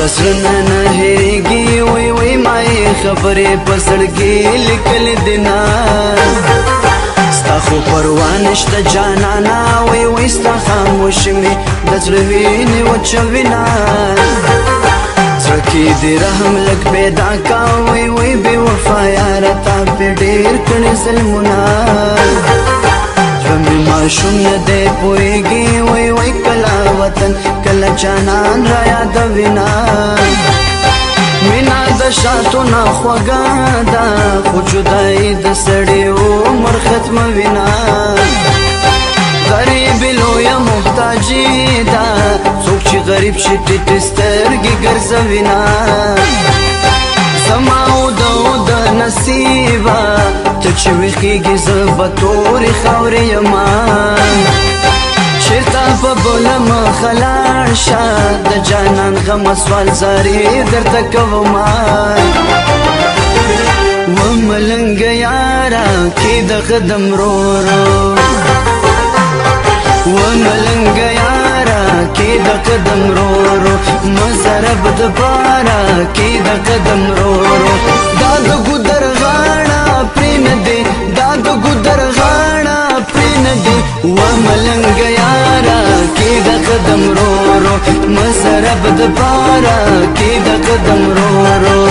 دسرنا نه هېرېږي وای وای مای خبرې په زړګي لیکل دینا ستا خو پروا نشته جانانا وای وای ستا خاموش مې د زړه وینې وچوینا زړه کې دې رحم لږ پیدا کا وای وای بې وفا یاره تا پې ډېر کړي ظلمونه زړه مې ماشوم نه دی پوهېږي وای وای کله وطن کله جانان را یادوینا مینا د شاتو نه خوږه ده خو جدایي د سړي عمر ختموینا غریب لویه محتاجي ده څوک چې غریب شي ټیټې سترګې ګرځوینا زما د نصیبه ته چې ویښېږي زه به تورې خاورې یما چېرته په بله مخه لاړ شه د جانان غمه سوال زارې درته کومه وملنګه یاره کېده قدم ورو وملنګه یاره کېده قدم ورو مزرب د پاره کېده قدم ورو دا د ګودر غاړه پرې نه دی دا د ګودر غاړه پرې نه دی وملنګه یاره کېده قدم ورو مزرب د پاره کېده قدم ورو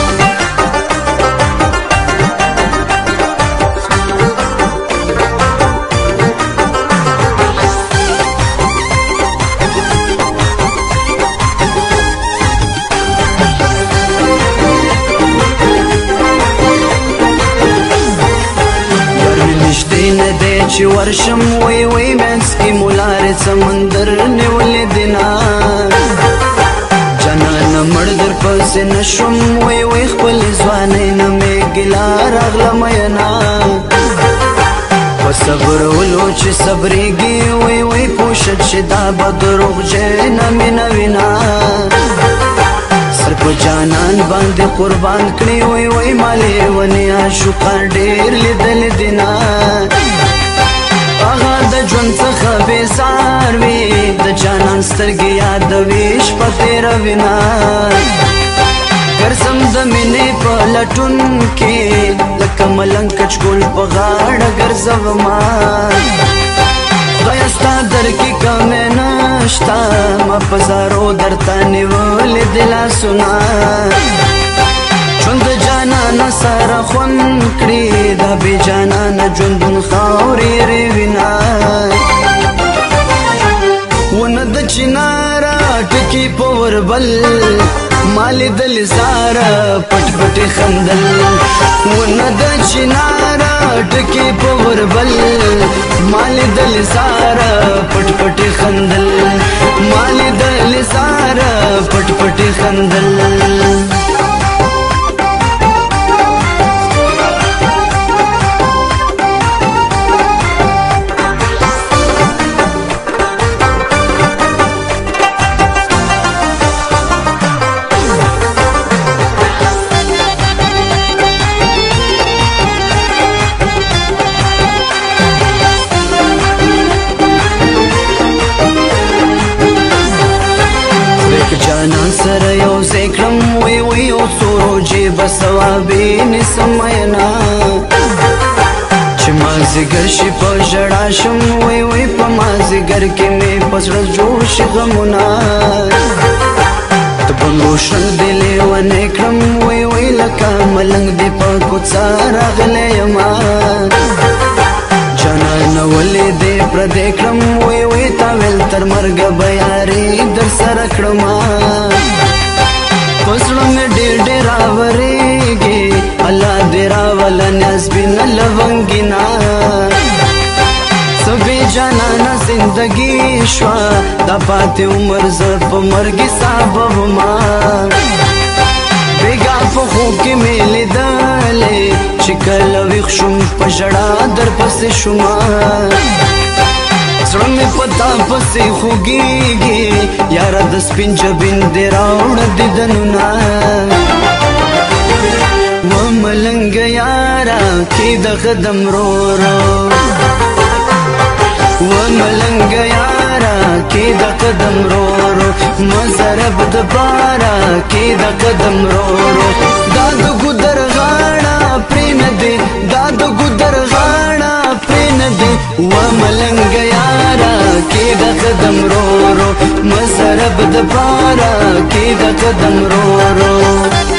چې ورشم وای وای منځ کې مولارې سمندر نیولې دینا جانانه مړ در پسې نشم وای وای خپل ځوانۍ نه مې ګیله راغله مینا په صبرولو چې صبرېږي وای وای پوه شه چې دا به دروغجنه مینه وینا سر په جانان باندې قربان کړي وای وای ما لیونې عاشقان ډېر لیدلې دینا هغه د ژوند څخه بېزار وي د جانان سترګې یادوي شپه تېروينه ګرځم د مینې په لټون کې لکه ملنګ کچکول په غاړه ګرځومه خدایه ستا در کې کمې نشته ما په زارو درته نیولې د لاسونه ژوند د جانانه سره خوند کړي دا بې جانانه ژوندون خاورې روینا ونه د چناره ټکي په وربل ما لیدل زاره پټ پټې خندل ونه د چناره ټکي په وربل ما لیدل زاره پټ پټې خندل ما لیدل زاره پټ پټې خندل جانان سره یو ذکرم وی وی او سورو جی بسوابی نسمینا چې مازیګر شي په ژړا شم وی وی په مازیګر کې مې پزړه جوړ شي غمونه ته بل روشن دی لیونی کړم وی وی لکه ملنګ دی په کوڅه راغلی یما جانانه ولې دې پردی کړم وی وی تا ویل تر مرګه به یاري در سره کړمه په زړه مې ډېر ډېر راورېږي الله دې راوله نیازبینه لونګینه څه بې جانانه زندګي شوه دا پاتې عمر زه په مرګې سابومه بېګا په خوب کې مې لیدلې چې کله ویښ شوم په ژړا درپسې شومه زړه مې په تا پسې خوږېږي یاره د سپین جبین دې راوړه دیدنونه وملنګه یاره کېده قدم ورو وملنګه یاره کېده قدم ورو مزرب د بارا کې د قدم رو رو دا د ګودر غاړه پرې نه دی دا د ګودر غاړه پرې نه دی و ملنګ یارا کې د قدم رو رو مزرب د بارا کې د قدم رو رو